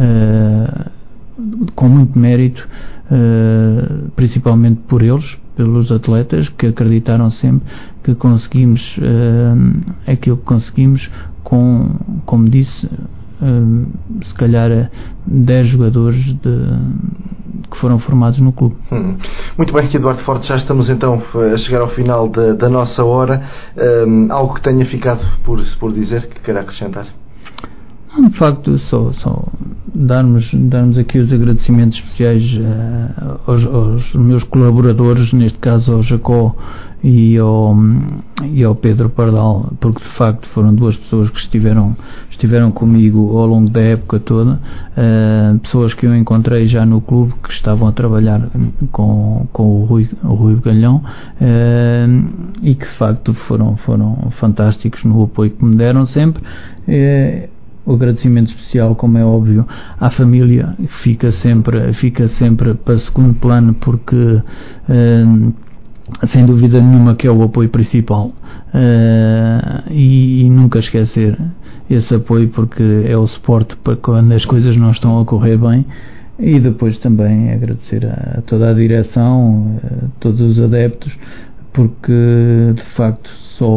com muito mérito, principalmente pelos atletas, que acreditaram sempre que conseguimos aquilo que conseguimos como disse, se calhar 10 jogadores que foram formados no clube. Muito bem, Eduardo Fortes, já estamos então a chegar ao final da nossa hora. Algo que tenha ficado por dizer, que queira acrescentar? De facto, só darmos aqui os agradecimentos especiais aos meus colaboradores, neste caso ao Jacó e ao Pedro Pardal, porque de facto foram duas pessoas que estiveram comigo ao longo da época toda, pessoas que eu encontrei já no clube, que estavam a trabalhar com o Rui Galhão, e que de facto foram fantásticos no apoio que me deram sempre. O agradecimento especial, como é óbvio, à família, fica sempre para segundo plano, porque sem dúvida nenhuma que é o apoio principal, e nunca esquecer esse apoio, porque é o suporte para quando as coisas não estão a correr bem. E depois também agradecer a toda a direção, a todos os adeptos, porque de facto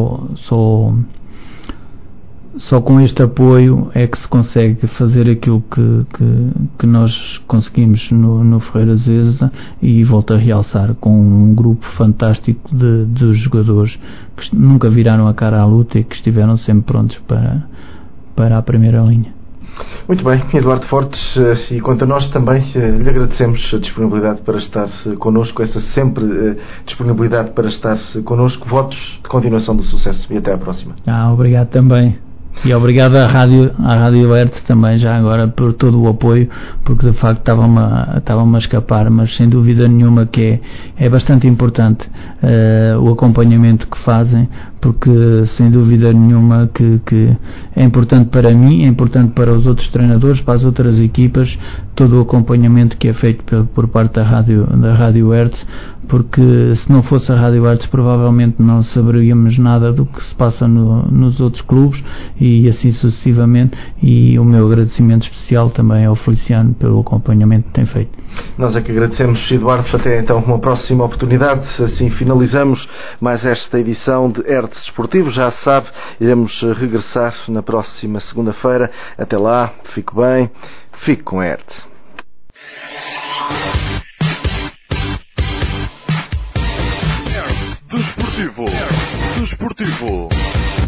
só com este apoio é que se consegue fazer aquilo que nós conseguimos no Ferreira de Zézer, e volto a realçar, com um grupo fantástico de jogadores que nunca viraram a cara à luta e que estiveram sempre prontos para a primeira linha. Muito bem, Eduardo Fortes, e quanto a nós também lhe agradecemos a disponibilidade para estar connosco, essa sempre disponibilidade para estar connosco. Votos de continuação do sucesso e até à próxima. Obrigado também. E obrigado à Rádio Alerta também, já agora, por todo o apoio, porque de facto estava-me a escapar, mas sem dúvida nenhuma que é bastante importante o acompanhamento que fazem, porque sem dúvida nenhuma que é importante para mim, é importante para os outros treinadores, para as outras equipas, todo o acompanhamento que é feito por parte da Rádio Hertz, porque se não fosse a Rádio Hertz provavelmente não saberíamos nada do que se passa nos outros clubes e assim sucessivamente, e o meu agradecimento especial também ao Feliciano pelo acompanhamento que tem feito. Nós é que agradecemos, Eduardo. Até então uma próxima oportunidade. Assim finalizamos mais esta edição de Hertz Desportivo. Já sabe, iremos regressar na próxima segunda-feira. Até lá, fique bem, fique com Hertz. Desportivo.